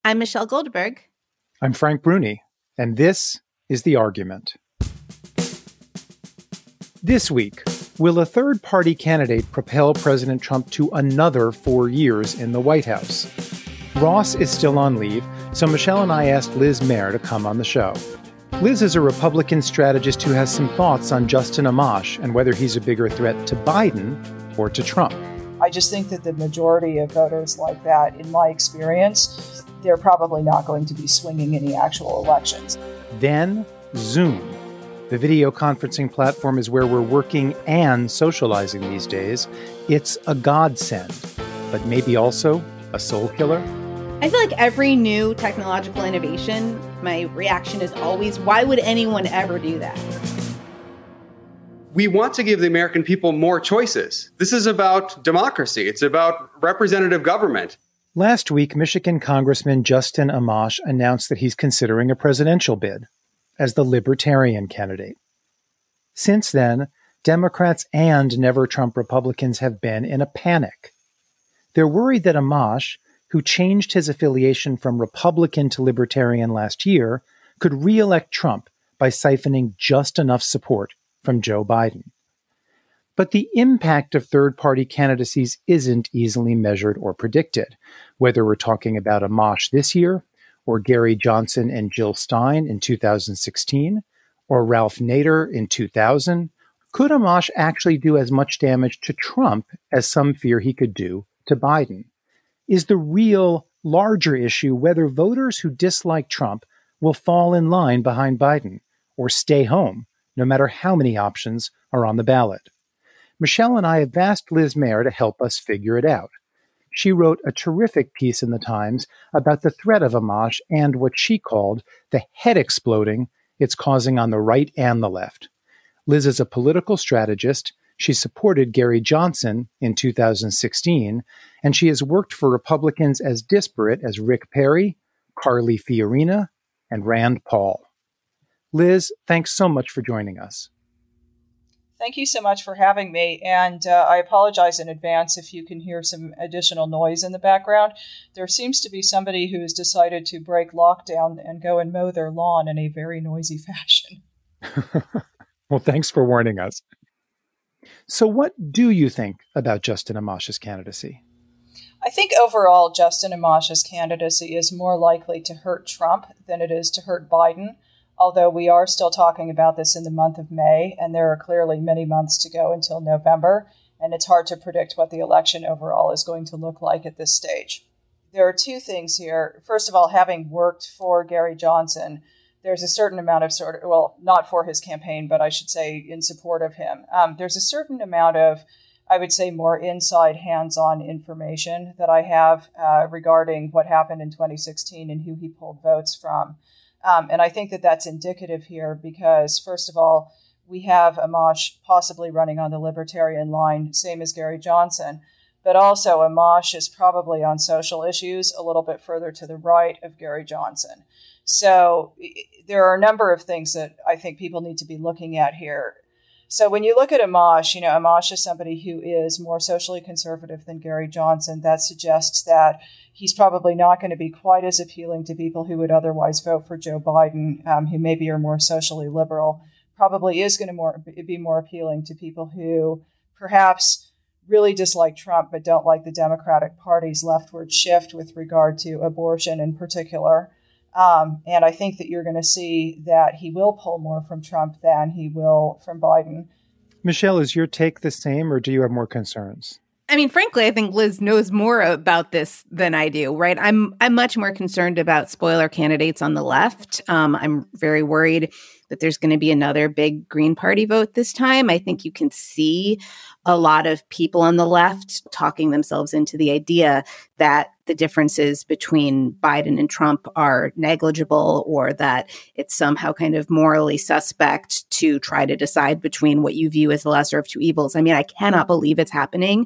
I'm Michelle Goldberg. I'm Frank Bruni, and this is The Argument. This week, will a third-party candidate propel President Trump to another 4 years in the White House? Ross is still on leave, so Michelle and I asked Liz Mair to come on the show. Liz is a Republican strategist who has some thoughts on Justin Amash and whether he's a bigger threat to Biden or to Trump. I just think that the majority of voters like that, in my experience, they're probably not going to be swinging any actual elections. Then, Zoom. The video conferencing platform is where we're working and socializing these days. It's a godsend, but maybe also a soul killer. I feel like every new technological innovation, my reaction is always, why would anyone ever do that? We want to give the American people more choices. This is about democracy. It's about representative government. Last week, Michigan Congressman Justin Amash announced that he's considering a presidential bid as the Libertarian candidate. Since then, Democrats and never-Trump Republicans have been in a panic. They're worried that Amash, who changed his affiliation from Republican to Libertarian last year, could re-elect Trump by siphoning just enough support from Joe Biden. But the impact of third-party candidacies isn't easily measured or predicted, whether we're talking about Amash this year, or Gary Johnson and Jill Stein in 2016, or Ralph Nader in 2000. Could Amash actually do as much damage to Trump as some fear he could do to Biden? Is the real, larger issue whether voters who dislike Trump will fall in line behind Biden or stay home, no matter how many options are on the ballot? Michelle and I have asked Liz Mair to help us figure it out. She wrote a terrific piece in the Times about the threat of Amash and what she called the head exploding it's causing on the right and the left. Liz is a political strategist. She supported Gary Johnson in 2016, and she has worked for Republicans as disparate as Rick Perry, Carly Fiorina, and Rand Paul. Liz, thanks so much for joining us. Thank you so much for having me, and I apologize in advance if you can hear some additional noise in the background. There seems to be somebody who has decided to break lockdown and go and mow their lawn in a very noisy fashion. Well, thanks for warning us. So what do you think about Justin Amash's candidacy? I think overall Justin Amash's candidacy is more likely to hurt Trump than it is to hurt Biden. Although we are still talking about this in the month of May, and there are clearly many months to go until November, and it's hard to predict what the election overall is going to look like at this stage. There are two things here. First of all, having worked for Gary Johnson, there's a certain amount of not for his campaign, but I should say in support of him. There's a certain amount of, I would say, more inside hands-on information that I have regarding what happened in 2016 and who he pulled votes from. And I think that that's indicative here because, first of all, we have Amash possibly running on the Libertarian line, same as Gary Johnson. But also Amash is probably on social issues a little bit further to the right of Gary Johnson. So there are a number of things that I think people need to be looking at here. So when you look at Amash, Amash is somebody who is more socially conservative than Gary Johnson. That suggests that he's probably not going to be quite as appealing to people who would otherwise vote for Joe Biden, who maybe are more socially liberal. Probably is going to be more appealing to people who perhaps really dislike Trump but don't like the Democratic Party's leftward shift with regard to abortion in particular. And I think that you're going to see that he will pull more from Trump than he will from Biden. Michelle, is your take the same, or do you have more concerns? I mean, frankly, I think Liz knows more about this than I do, right? I'm much more concerned about spoiler candidates on the left. I'm very worried that there's going to be another big Green Party vote this time. I think you can see a lot of people on the left talking themselves into the idea that the differences between Biden and Trump are negligible, or that it's somehow kind of morally suspect to try to decide between what you view as the lesser of two evils. I mean, I cannot believe it's happening.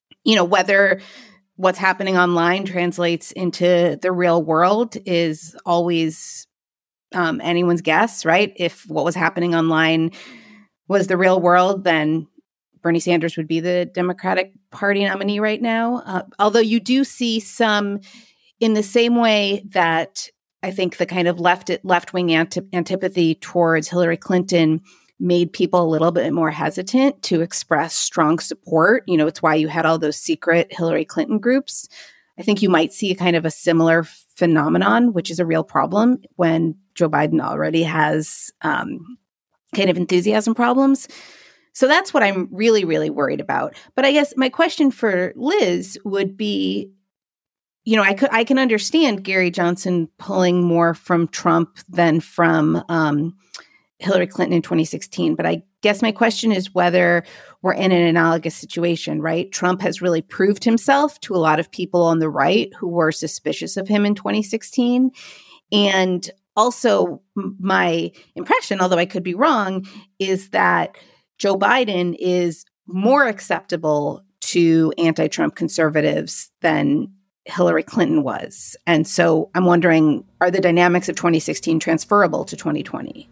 Whether what's happening online translates into the real world is always anyone's guess, right? If what was happening online was the real world, then Bernie Sanders would be the Democratic Party nominee right now. Although you do see some in the same way that I think the kind of left-wing antipathy towards Hillary Clinton made people a little bit more hesitant to express strong support. It's why you had all those secret Hillary Clinton groups. I think you might see kind of a similar phenomenon, which is a real problem when Joe Biden already has kind of enthusiasm problems. So that's what I'm really, really worried about. But I guess my question for Liz would be, I can understand Gary Johnson pulling more from Trump than from Hillary Clinton in 2016. But I guess my question is whether we're in an analogous situation, right? Trump has really proved himself to a lot of people on the right who were suspicious of him in 2016. And also my impression, although I could be wrong, is that Joe Biden is more acceptable to anti-Trump conservatives than Hillary Clinton was. And so I'm wondering, are the dynamics of 2016 transferable to 2020?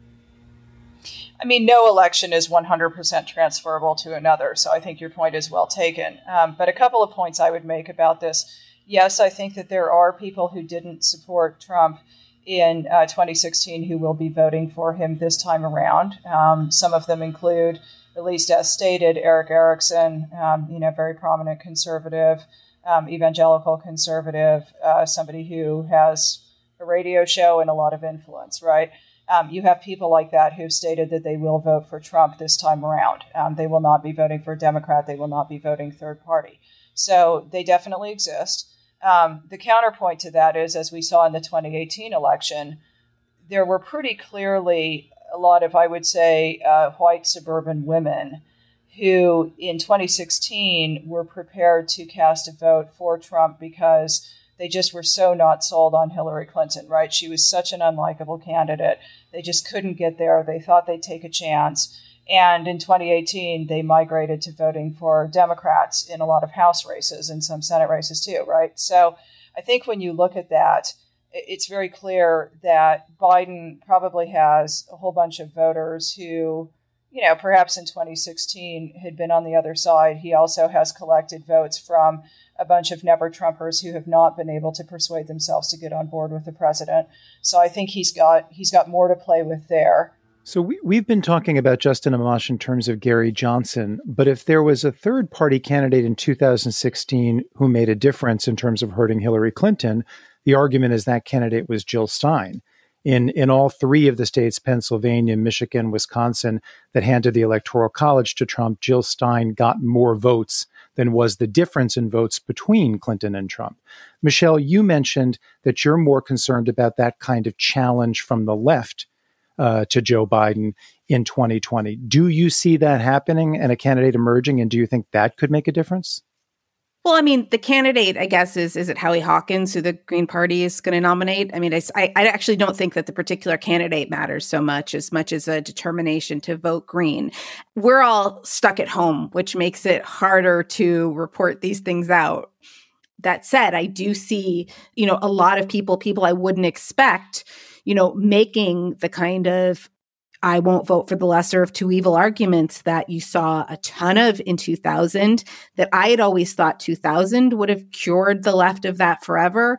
I mean, no election is 100% transferable to another, so I think your point is well taken. But a couple of points I would make about this. Yes, I think that there are people who didn't support Trump in 2016 who will be voting for him this time around. Some of them include, at least as stated, Eric Erickson, very prominent conservative, evangelical conservative, somebody who has a radio show and a lot of influence, right? You have people like that who've stated that they will vote for Trump this time around. They will not be voting for a Democrat. They will not be voting third party. So they definitely exist. The counterpoint to that is, as we saw in the 2018 election, there were pretty clearly a lot of, I would say, white suburban women who in 2016 were prepared to cast a vote for Trump because they just were so not sold on Hillary Clinton, right? She was such an unlikable candidate. They just couldn't get there. They thought they'd take a chance. And in 2018, they migrated to voting for Democrats in a lot of House races and some Senate races too, right? So I think when you look at that, it's very clear that Biden probably has a whole bunch of voters who, perhaps in 2016 had been on the other side. He also has collected votes from a bunch of never-Trumpers who have not been able to persuade themselves to get on board with the president. So I think he's got more to play with there. So we've been talking about Justin Amash in terms of Gary Johnson, but if there was a third-party candidate in 2016 who made a difference in terms of hurting Hillary Clinton, the argument is that candidate was Jill Stein. In all three of the states, Pennsylvania, Michigan, Wisconsin, that handed the Electoral College to Trump, Jill Stein got more votes than was the difference in votes between Clinton and Trump. Michelle, you mentioned that you're more concerned about that kind of challenge from the left to Joe Biden in 2020. Do you see that happening and a candidate emerging, and do you think that could make a difference? Well, I mean, the candidate, I guess, is it Howie Hawkins, who the Green Party is going to nominate? I mean, I actually don't think that the particular candidate matters so much as a determination to vote Green. We're all stuck at home, which makes it harder to report these things out. That said, I do see, a lot of people I wouldn't expect, making the kind of I won't vote for the lesser of two evil arguments that you saw a ton of in 2000, that I had always thought 2000 would have cured the left of that forever.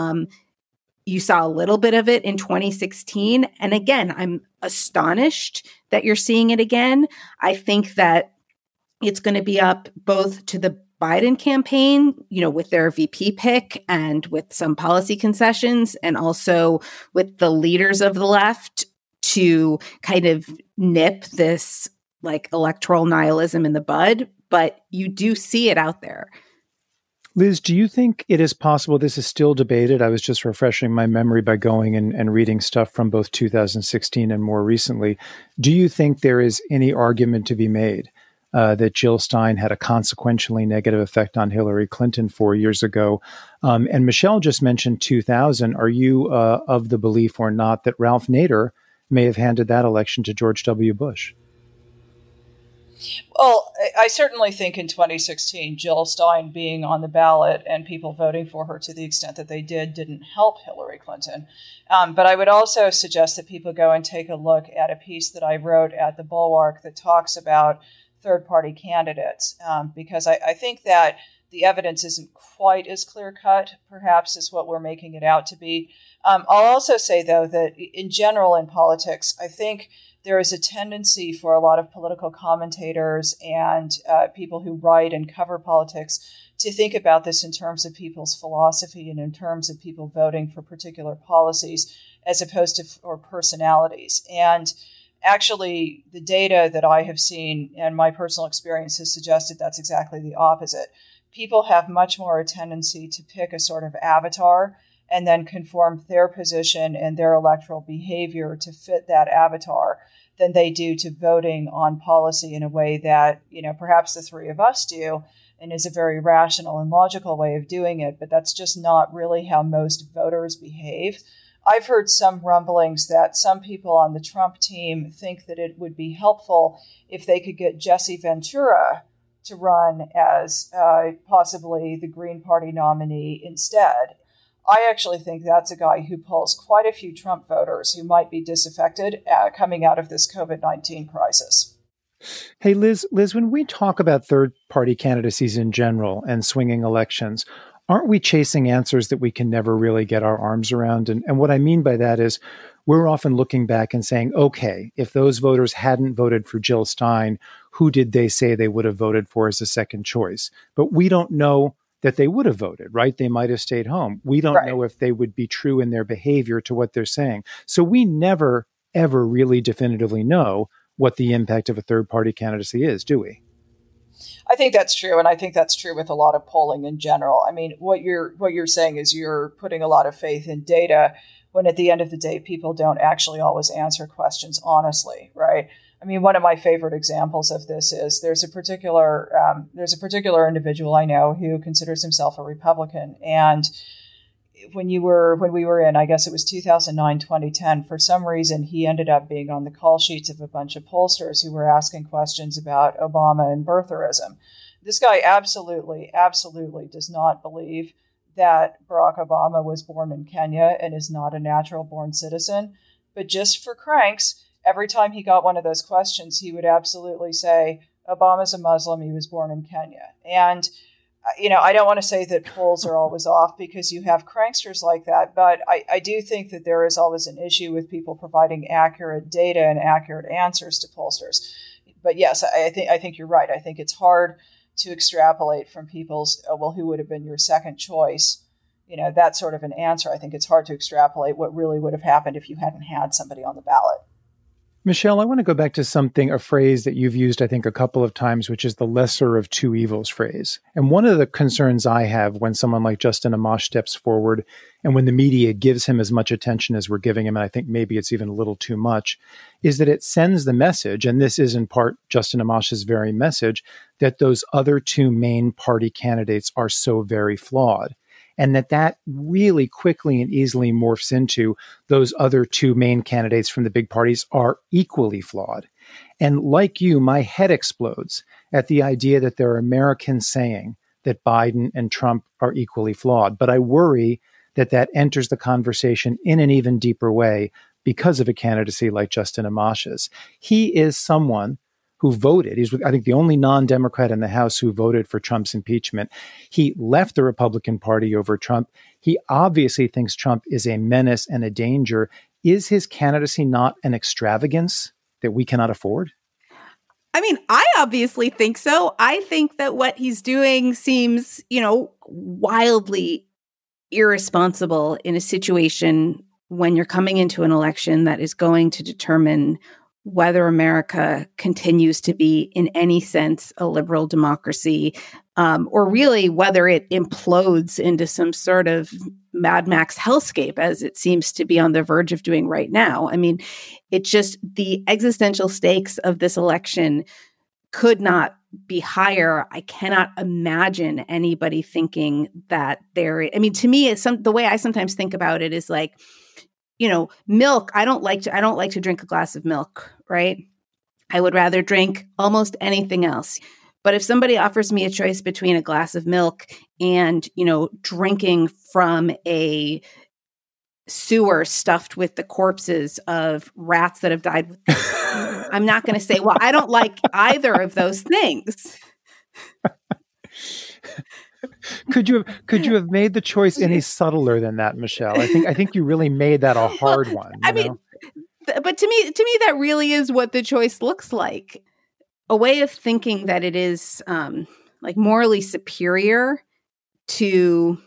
You saw a little bit of it in 2016. And again, I'm astonished that you're seeing it again. I think that it's going to be up both to the Biden campaign, with their VP pick and with some policy concessions, and also with the leaders of the left to kind of nip this electoral nihilism in the bud, but you do see it out there. Liz, do you think it is possible, this is still debated, I was just refreshing my memory by going and reading stuff from both 2016 and more recently, do you think there is any argument to be made that Jill Stein had a consequentially negative effect on Hillary Clinton 4 years ago? And Michelle just mentioned 2000. Are you of the belief or not that Ralph Nader may have handed that election to George W. Bush? Well, I certainly think in 2016, Jill Stein being on the ballot and people voting for her to the extent that they didn't help Hillary Clinton. But I would also suggest that people go and take a look at a piece that I wrote at the Bulwark that talks about third-party candidates, because I think that the evidence isn't quite as clear-cut, perhaps, as what we're making it out to be. I'll also say, though, that in general in politics, I think there is a tendency for a lot of political commentators and people who write and cover politics to think about this in terms of people's philosophy and in terms of people voting for particular policies as opposed to or personalities. And actually, the data that I have seen and my personal experience has suggested that's exactly the opposite. People have much more a tendency to pick a sort of avatar and then conform their position and their electoral behavior to fit that avatar than they do to voting on policy in a way that, perhaps the three of us do, and is a very rational and logical way of doing it, but that's just not really how most voters behave. I've heard some rumblings that some people on the Trump team think that it would be helpful if they could get Jesse Ventura to run as possibly the Green Party nominee instead. I actually think that's a guy who pulls quite a few Trump voters who might be disaffected coming out of this COVID-19 crisis. Hey, Liz, when we talk about third-party candidacies in general and swinging elections, aren't we chasing answers that we can never really get our arms around? And what I mean by that is we're often looking back and saying, okay, if those voters hadn't voted for Jill Stein, who did they say they would have voted for as a second choice? But we don't know that they would have voted, right? They might have stayed home. We don't know if they would be true in their behavior to what they're saying. So we never, ever really definitively know what the impact of a third-party candidacy is, do we? I think that's true, and I think that's true with a lot of polling in general. I mean, what you're saying is you're putting a lot of faith in data when at the end of the day, people don't actually always answer questions honestly, right? I mean, one of my favorite examples of this is there's a particular individual I know who considers himself a Republican, and when we were in, I guess it was 2009, 2010, for some reason, he ended up being on the call sheets of a bunch of pollsters who were asking questions about Obama and birtherism. This guy absolutely, absolutely does not believe that Barack Obama was born in Kenya and is not a natural-born citizen. But just for cranks, every time he got one of those questions, he would absolutely say, Obama's a Muslim, he was born in Kenya. And I don't want to say that polls are always off because you have cranksters like that, but I do think that there is always an issue with people providing accurate data and accurate answers to pollsters. But yes, I think you're right. I think it's hard to extrapolate from people's, who would have been your second choice? That sort of an answer. I think it's hard to extrapolate what really would have happened if you hadn't had somebody on the ballot. Michelle, I want to go back to a phrase that you've used, I think, a couple of times, which is the lesser of two evils phrase. And one of the concerns I have when someone like Justin Amash steps forward and when the media gives him as much attention as we're giving him, and I think maybe it's even a little too much, is that it sends the message, and this is in part Justin Amash's very message, that those other two main party candidates are so very flawed. And that really quickly and easily morphs into those other two main candidates from the big parties are equally flawed. And like you, my head explodes at the idea that there are Americans saying that Biden and Trump are equally flawed. But I worry that enters the conversation in an even deeper way because of a candidacy like Justin Amash's. He is someone who voted. He's, I think, the only non-Democrat in the House who voted for Trump's impeachment. He left the Republican Party over Trump. He obviously thinks Trump is a menace and a danger. Is his candidacy not an extravagance that we cannot afford? I mean, I obviously think so. I think that what he's doing seems, wildly irresponsible in a situation when you're coming into an election that is going to determine whether America continues to be, in any sense, a liberal democracy, or really whether it implodes into some sort of Mad Max hellscape, as it seems to be on the verge of doing right now. I mean, it's just the existential stakes of this election could not be higher. I cannot imagine anybody thinking that to me, the way I sometimes think about it is like, milk. I don't like to drink a glass of milk, right? I would rather drink almost anything else. But if somebody offers me a choice between a glass of milk and, drinking from a sewer stuffed with the corpses of rats that have died, I'm not going to say, well, I don't like either of those things. Could you have made the choice any subtler than that, Michelle? I think you really made that a hard one. I mean, but to me, that really is what the choice looks like. A way of thinking that it is like morally superior to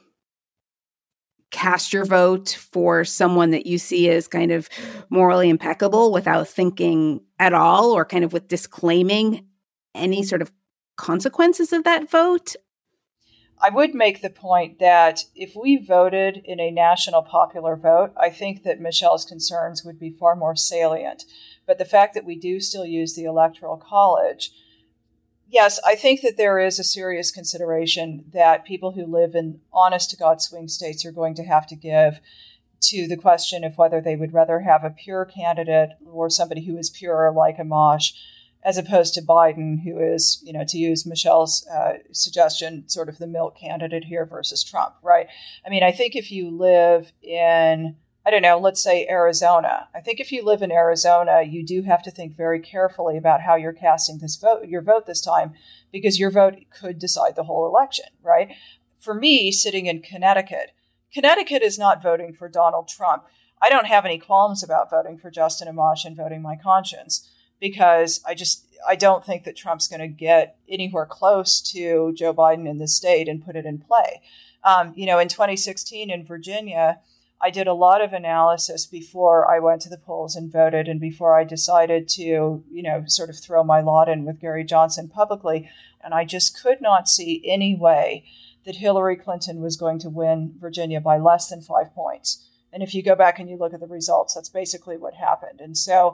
cast your vote for someone that you see as kind of morally impeccable without thinking at all, or kind of with disclaiming any sort of consequences of that vote. I would make the point that if we voted in a national popular vote, I think that Michelle's concerns would be far more salient. But the fact that we do still use the Electoral College, yes, I think that there is a serious consideration that people who live in honest-to-God swing states are going to have to give to the question of whether they would rather have a pure candidate or somebody who is pure like Amash, as opposed to Biden, who is, to use Michelle's suggestion, sort of the milk candidate here versus Trump, right? I mean, I think if you live in, I don't know, let's say Arizona, I think if you live in Arizona, you do have to think very carefully about how you're casting your vote this time, because your vote could decide the whole election, right? For me, sitting in Connecticut is not voting for Donald Trump. I don't have any qualms about voting for Justin Amash and voting my conscience, because I don't think that Trump's going to get anywhere close to Joe Biden in this state and put it in play. In 2016 in Virginia, I did a lot of analysis before I went to the polls and voted, and before I decided to, sort of throw my lot in with Gary Johnson publicly. And I just could not see any way that Hillary Clinton was going to win Virginia by less than 5 points. And if you go back and you look at the results, that's basically what happened. And so,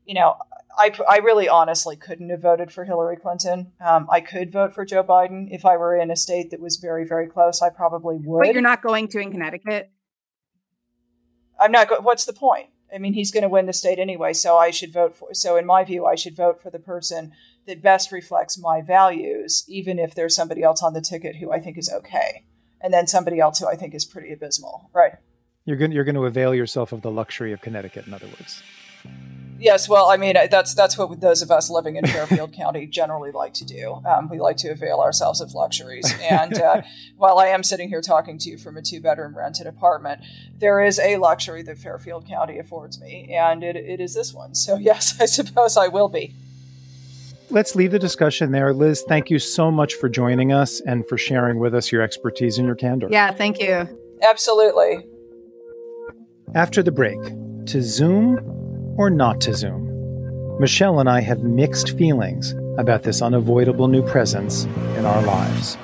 I really honestly couldn't have voted for Hillary Clinton. I could vote for Joe Biden. If I were in a state that was very, very close, I probably would. But you're not going to in Connecticut? I'm not. What's the point? I mean, he's going to win the state anyway, so I should vote for. So in my view, I should vote for the person that best reflects my values, even if there's somebody else on the ticket who I think is okay, and then somebody else who I think is pretty abysmal, right? You're going to avail yourself of the luxury of Connecticut, in other words. Yes, well, I mean, that's what those of us living in Fairfield County generally like to do. We like to avail ourselves of luxuries. And while I am sitting here talking to you from a 2-bedroom rented apartment, there is a luxury that Fairfield County affords me, and it is this one. So yes, I suppose I will be. Let's leave the discussion there. Liz, thank you so much for joining us and for sharing with us your expertise and your candor. Yeah, thank you. Absolutely. After the break, to Zoom or not to Zoom? Michelle and I have mixed feelings about this unavoidable new presence in our lives.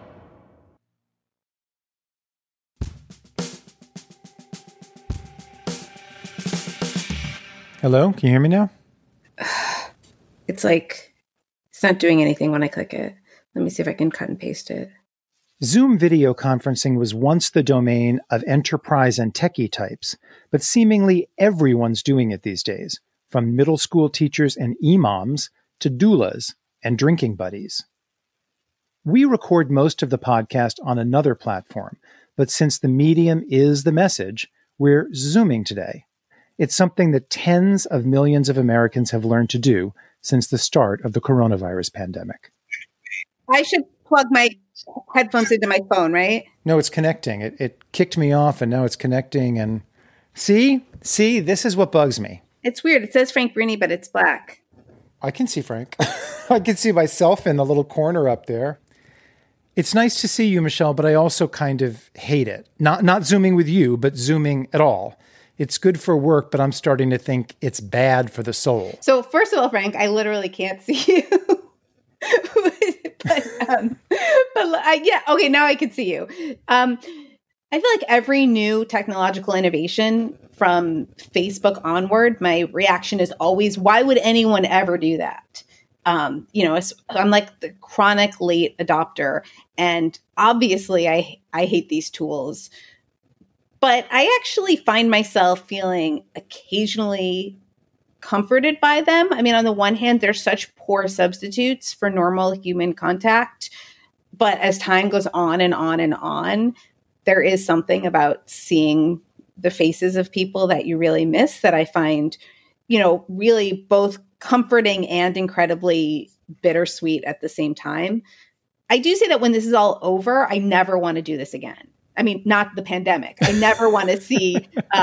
Hello, can you hear me now? It's not doing anything when I click it. Let me see if I can cut and paste it. Zoom video conferencing was once the domain of enterprise and techie types, but seemingly everyone's doing it these days, from middle school teachers and imams to doulas and drinking buddies. We record most of the podcast on another platform, but since the medium is the message, we're Zooming today. It's something that tens of millions of Americans have learned to do since the start of the coronavirus pandemic. I should plug my headphones into my phone, right? No, it's connecting. It kicked me off and now it's connecting. And see, this is what bugs me. It's weird. It says Frank Bruni, but it's black. I can see Frank. I can see myself in the little corner up there. It's nice to see you, Michelle, but I also kind of hate it. Not Zooming with you, but Zooming at all. It's good for work, but I'm starting to think it's bad for the soul. So first of all, Frank, I literally can't see you. Okay, now I can see you. I feel like every new technological innovation from Facebook onward, my reaction is always, why would anyone ever do that? I'm like the chronic late adopter, and obviously I hate these tools, but I actually find myself feeling occasionally comforted by them. I mean, on the one hand, they're such poor substitutes for normal human contact. But as time goes on and on and on, there is something about seeing the faces of people that you really miss that I find, really both comforting and incredibly bittersweet at the same time. I do say that when this is all over, I never want to do this again. I mean, not the pandemic. I never want to see,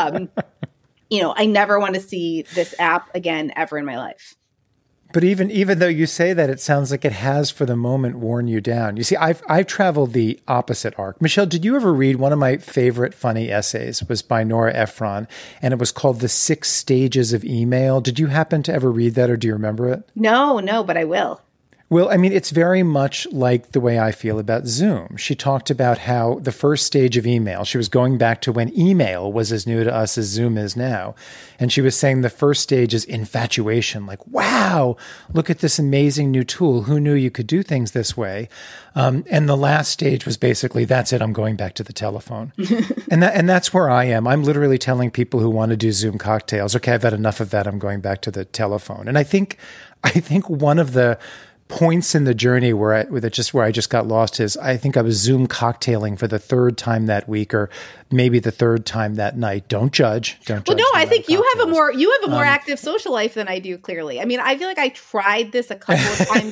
I never want to see this app again ever in my life. But even though you say that, it sounds like it has for the moment worn you down. You see, I've traveled the opposite arc. Michelle, did you ever read one of my favorite funny essays? Was by Nora Ephron, and it was called The 6 Stages of Email. Did you happen to ever read that, or do you remember it? No, but I will. Well, I mean, it's very much like the way I feel about Zoom. She talked about how the first stage of email, she was going back to when email was as new to us as Zoom is now. And she was saying the first stage is infatuation, like, wow, look at this amazing new tool. Who knew you could do things this way? And the last stage was basically, that's it, I'm going back to the telephone. and that's where I am. I'm literally telling people who want to do Zoom cocktails, okay, I've had enough of that, I'm going back to the telephone. And I think one of the points in the journey where I just got lost is I think I was Zoom cocktailing for the third time that week, or maybe the third time that night. Don't judge. Well, no, I think you have a more active social life than I do. Clearly, I mean, I feel like I tried this a couple of times.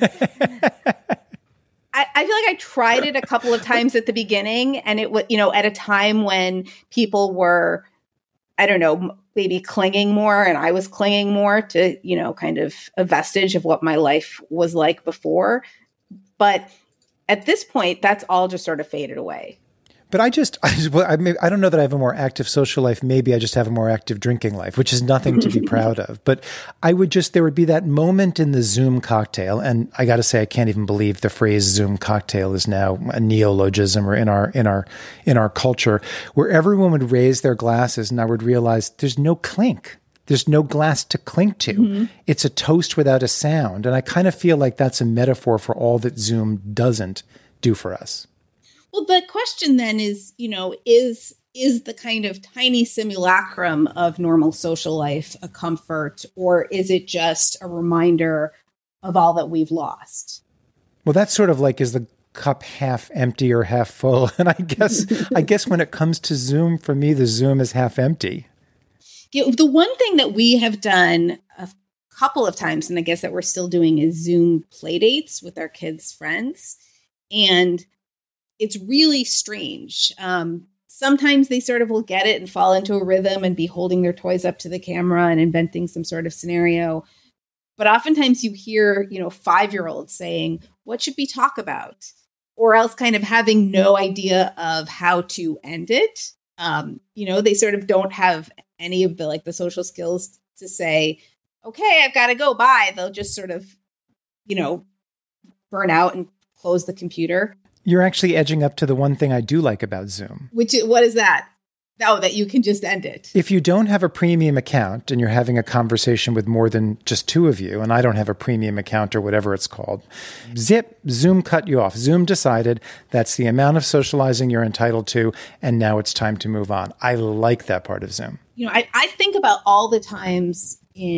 I feel like I tried it a couple of times at the beginning, and it was at a time when people were, I don't know, maybe clinging more, and I was clinging more to, kind of a vestige of what my life was like before. But at this point, that's all just sort of faded away. But I don't know that I have a more active social life. Maybe I just have a more active drinking life, which is nothing to be proud of. But there would be that moment in the Zoom cocktail. And I got to say, I can't even believe the phrase Zoom cocktail is now a neologism or in our culture, where everyone would raise their glasses and I would realize there's no clink. There's no glass to clink to. Mm-hmm. It's a toast without a sound. And I kind of feel like that's a metaphor for all that Zoom doesn't do for us. Well, the question then is, is the kind of tiny simulacrum of normal social life a comfort, or is it just a reminder of all that we've lost? Well, that's sort of like, is the cup half empty or half full? And I guess when it comes to Zoom, for me, the Zoom is half empty. The one thing that we have done a couple of times, and I guess that we're still doing, is Zoom play dates with our kids' friends. And it's really strange. Sometimes they sort of will get it and fall into a rhythm and be holding their toys up to the camera and inventing some sort of scenario. But oftentimes you hear, 5-year-olds saying, what should we talk about? Or else kind of having no idea of how to end it. They sort of don't have any of the social skills to say, okay, I've got to go, bye. They'll just sort of, burn out and close the computer. You're actually edging up to the one thing I do like about Zoom. What is that? Oh, that you can just end it. If you don't have a premium account and you're having a conversation with more than just two of you, and I don't have a premium account or whatever it's called, zip, Zoom cut you off. Zoom decided that's the amount of socializing you're entitled to, and now it's time to move on. I like that part of Zoom. I think about all the times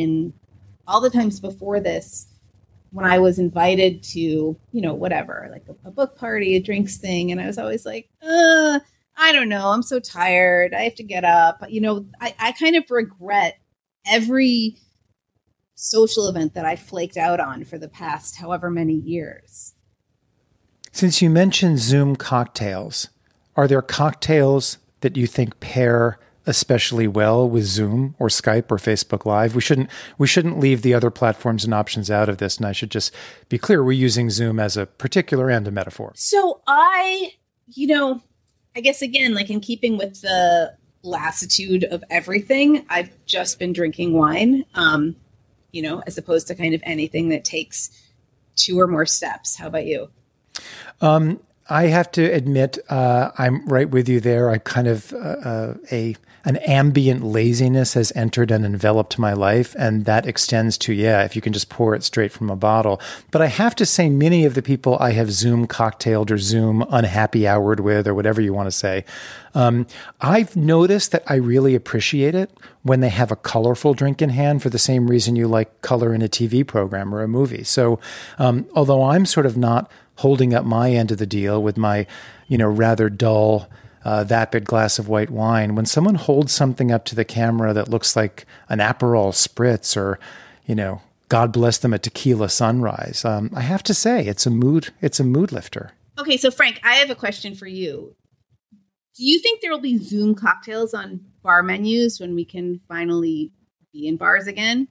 before this, when I was invited to, whatever, like a book party, a drinks thing. And I was always like, I don't know. I'm so tired. I have to get up. I kind of regret every social event that I flaked out on for the past however many years. Since you mentioned Zoom cocktails, are there cocktails that you think pair especially well with Zoom or Skype or Facebook Live? We shouldn't leave the other platforms and options out of this. And I should just be clear, we're using Zoom as a particular and a metaphor. So I guess again, like in keeping with the lassitude of everything, I've just been drinking wine, as opposed to kind of anything that takes 2 or more steps. How about you? I have to admit, I'm right with you there. I kind of an ambient laziness has entered and enveloped my life, and that extends to, if you can just pour it straight from a bottle. But I have to say, many of the people I have Zoom cocktailed or Zoom unhappy houred with, or whatever you want to say, I've noticed that I really appreciate it when they have a colorful drink in hand for the same reason you like color in a TV program or a movie. So although I'm sort of not holding up my end of the deal with my, rather dull, vapid glass of white wine, when someone holds something up to the camera that looks like an Aperol Spritz or, God bless them, a tequila sunrise, I have to say it's a mood lifter. Okay, so Frank, I have a question for you. Do you think there will be Zoom cocktails on bar menus when we can finally be in bars again?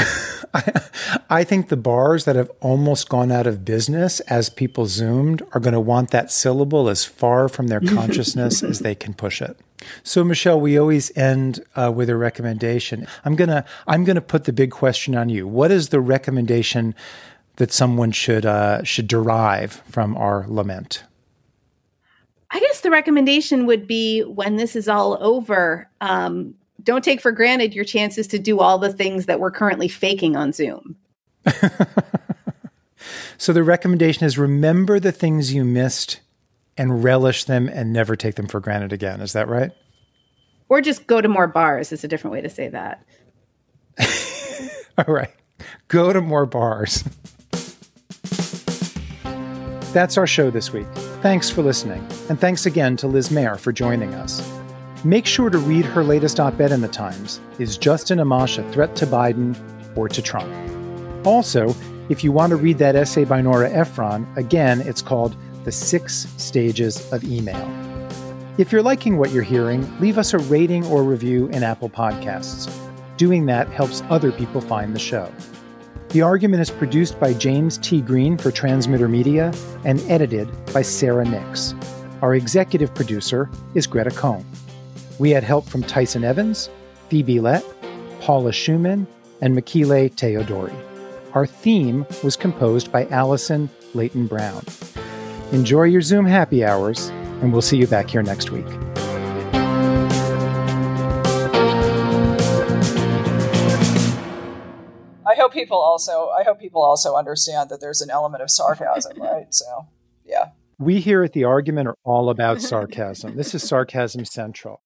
I think the bars that have almost gone out of business as people Zoomed are going to want that syllable as far from their consciousness as they can push it. So, Michelle, we always end with a recommendation. I'm gonna put the big question on you. What is the recommendation that someone should derive from our lament? I guess the recommendation would be, when this is all over, don't take for granted your chances to do all the things that we're currently faking on Zoom. So the recommendation is, remember the things you missed and relish them and never take them for granted again. Is that right? Or just go to more bars is a different way to say that. All right. Go to more bars. That's our show this week. Thanks for listening. And thanks again to Liz Mayer for joining us. Make sure to read her latest op-ed in the Times, Is Justin Amash a Threat to Biden or to Trump? Also, if you want to read that essay by Nora Ephron, again, it's called The 6 Stages of Email. If you're liking what you're hearing, leave us a rating or review in Apple Podcasts. Doing that helps other people find the show. The Argument is produced by James T. Green for Transmitter Media and edited by Sarah Nix. Our executive producer is Greta Cohn. We had help from Tyson Evans, Phoebe Lett, Paula Schumann, and Makile Teodori. Our theme was composed by Allison Leighton Brown. Enjoy your Zoom happy hours, and we'll see you back here next week. I hope people also understand that there's an element of sarcasm, right? So, yeah. We here at The Argument are all about sarcasm. This is Sarcasm Central.